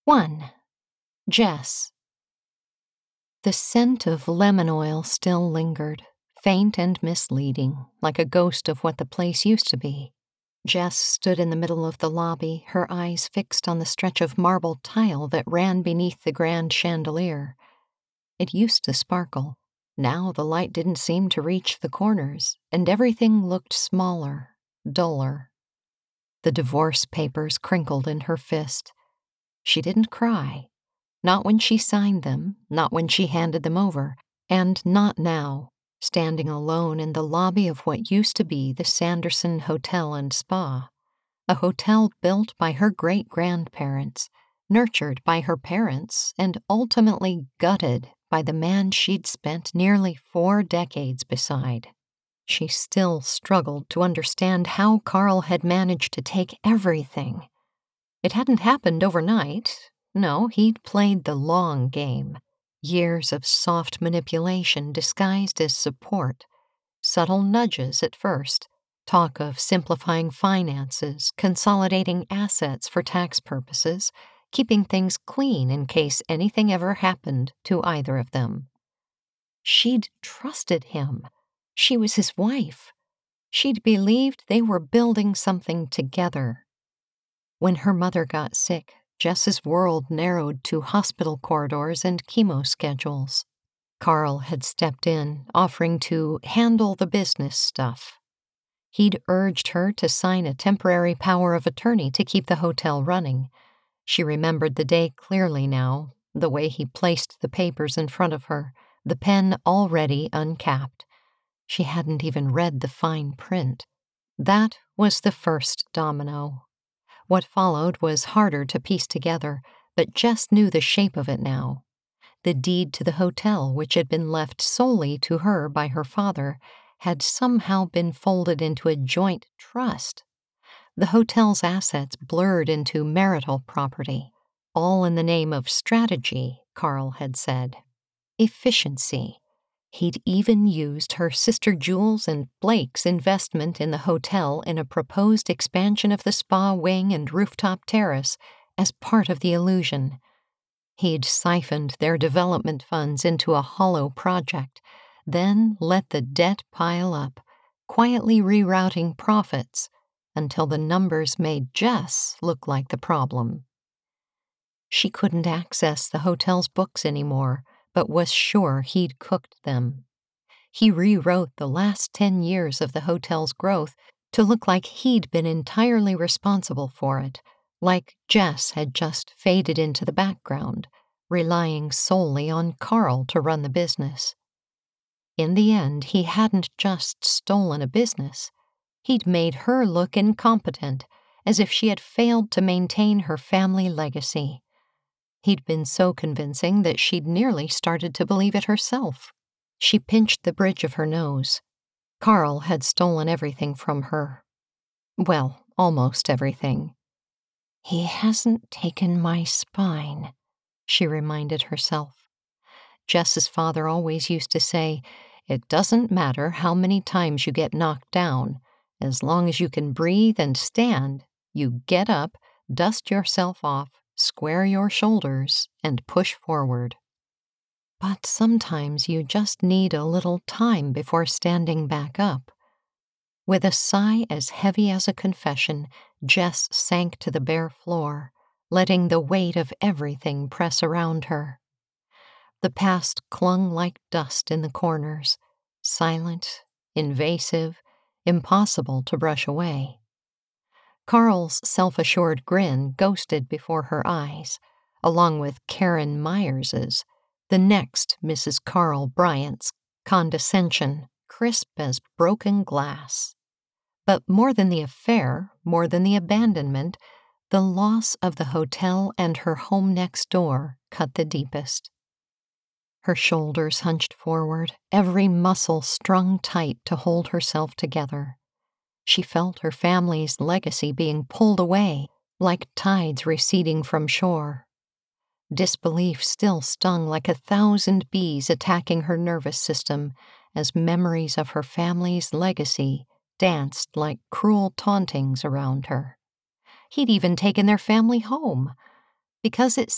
1. Jess. The scent of lemon oil still lingered, faint and misleading, like a ghost of what the place used to be. Jess stood in the middle of the lobby, her eyes fixed on the stretch of marble tile that ran beneath the grand chandelier. It used to sparkle. Now the light didn't seem to reach the corners, and everything looked smaller, duller. The divorce papers crinkled in her fist. She didn't cry. Not when she signed them, not when she handed them over, and not now, standing alone in the lobby of what used to be the Sanderson Hotel and Spa, a hotel built by her great-grandparents, nurtured by her parents, and ultimately gutted by the man she'd spent nearly 4 decades beside. She still struggled to understand how Carl had managed to take everything. It hadn't happened overnight. No, he'd played the long game. Years of soft manipulation disguised as support. Subtle nudges at first. Talk of simplifying finances, consolidating assets for tax purposes, keeping things clean in case anything ever happened to either of them. She'd trusted him. She was his wife. She'd believed they were building something together. When her mother got sick, Jess's world narrowed to hospital corridors and chemo schedules. Carl had stepped in, offering to handle the business stuff. He'd urged her to sign a temporary power of attorney to keep the hotel running. She remembered the day clearly now, the way he placed the papers in front of her, the pen already uncapped. She hadn't even read the fine print. That was the first domino. What followed was harder to piece together, but Jess knew the shape of it now. The deed to the hotel, which had been left solely to her by her father, had somehow been folded into a joint trust. The hotel's assets blurred into marital property, all in the name of strategy, Carl had said. Efficiency. He'd even used her sister Jules and Blake's investment in the hotel in a proposed expansion of the spa wing and rooftop terrace as part of the illusion. He'd siphoned their development funds into a hollow project, then let the debt pile up, quietly rerouting profits until the numbers made Jess look like the problem. She couldn't access the hotel's books anymore, but was sure he'd cooked them. He rewrote the last 10 years of the hotel's growth to look like he'd been entirely responsible for it, like Jess had just faded into the background, relying solely on Carl to run the business. In the end, he hadn't just stolen a business. He'd made her look incompetent, as if she had failed to maintain her family legacy. He'd been so convincing that she'd nearly started to believe it herself. She pinched the bridge of her nose. Carl had stolen everything from her. Well, almost everything. He hasn't taken my spine, she reminded herself. Jess's father always used to say, "It doesn't matter how many times you get knocked down. As long as you can breathe and stand, you get up, dust yourself off, square your shoulders, and push forward." But sometimes you just need a little time before standing back up. With a sigh as heavy as a confession, Jess sank to the bare floor, letting the weight of everything press around her. The past clung like dust in the corners, silent, invasive, impossible to brush away. Carl's self-assured grin ghosted before her eyes, along with Karen Myers's, the next Mrs. Carl Bryant's, condescension, crisp as broken glass. But more than the affair, more than the abandonment, the loss of the hotel and her home next door cut the deepest. Her shoulders hunched forward, every muscle strung tight to hold herself together. She felt her family's legacy being pulled away, like tides receding from shore. Disbelief still stung like 1,000 bees attacking her nervous system as memories of her family's legacy danced like cruel tauntings around her. He'd even taken their family home. Because it